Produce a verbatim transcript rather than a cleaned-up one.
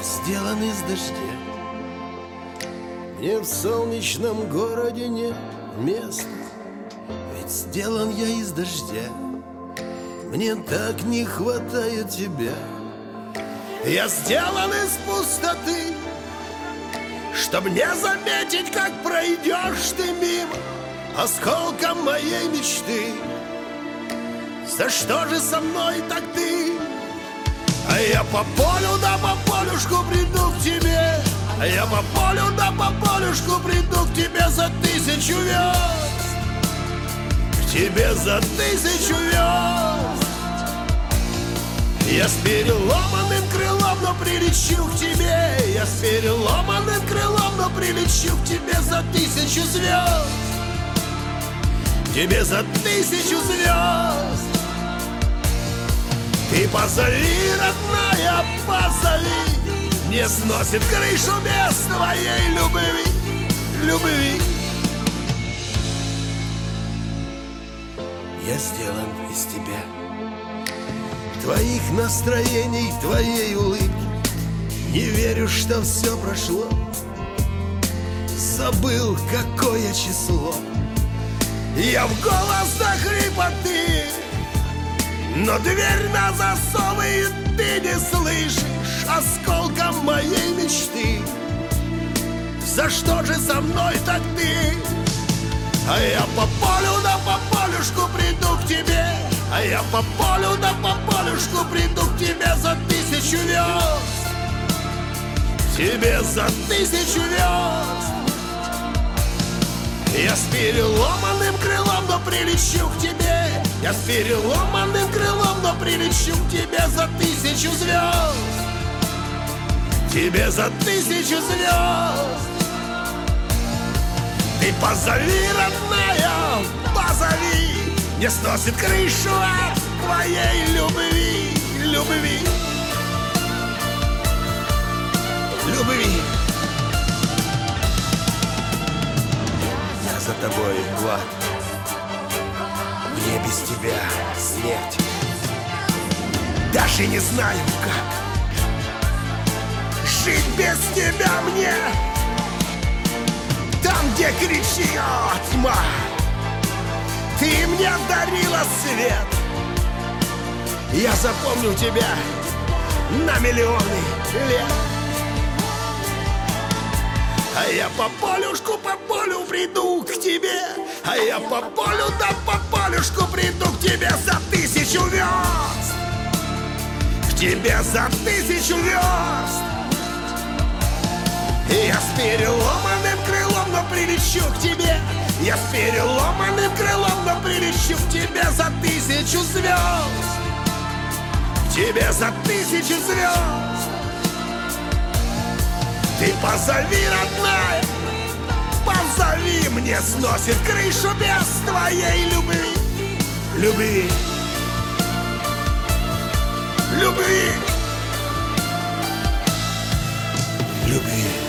сделан из дождя. Мне в солнечном городе нет места, ведь сделан я из дождя. Мне так не хватает тебя. Я сделан из пустоты, чтоб не заметить, как пройдешь ты мимо осколком моей мечты. За что же со мной так ты? А я по полю да по полюшку приду к тебе. А я по полю да по полюшку приду к тебе за тысячу верст. К тебе за тысячу верст. Я с переломанным крылом, но прилечу к тебе. Я с переломанным крылом, но прилечу к тебе за тысячу звезд. Тебе за тысячу звезд. Ты позови, родная, позови. Не сносит крышу без твоей любви, любви. Я сделан из тебя, твоих настроений, твоей улыбки. Не верю, что все прошло. Забыл, какое число. Я в голос до хрипоты, но дверь на засовы и ты не слышишь осколком моей мечты. За что же со мной так ты? А я по полю да по полюшку приду к тебе. А я по полю да по полюшку приду к тебе за тысячу верст. Тебе за тысячу верст. Я с переломанным крылом, но прилечу к тебе. Я с переломанным крылом, но прилечу к тебе за тысячу звезд. Тебе за тысячу звезд. Ты позови, родная, позови. Не сносит крышу от твоей любви, любви, любви. Я за тобой, Влад. Мне без тебя смерть. Даже не знаю как жить без тебя мне. Там, где кричит тьма, ты мне дарила свет. Я запомню тебя на миллионы лет. А я по полюшку, по полю приду к тебе. А я по полю, да по полюшку приду к тебе за тысячу верст. К тебе за тысячу верст. И я с переломанным крылом, но прилечу к тебе. Я с переломанным крылом, но прилечу к тебе за тысячу звезд. К тебе за тысячу звезд. Ты позови, родная, позови. Мне сносит крышу без твоей любви, любви, любви, любви.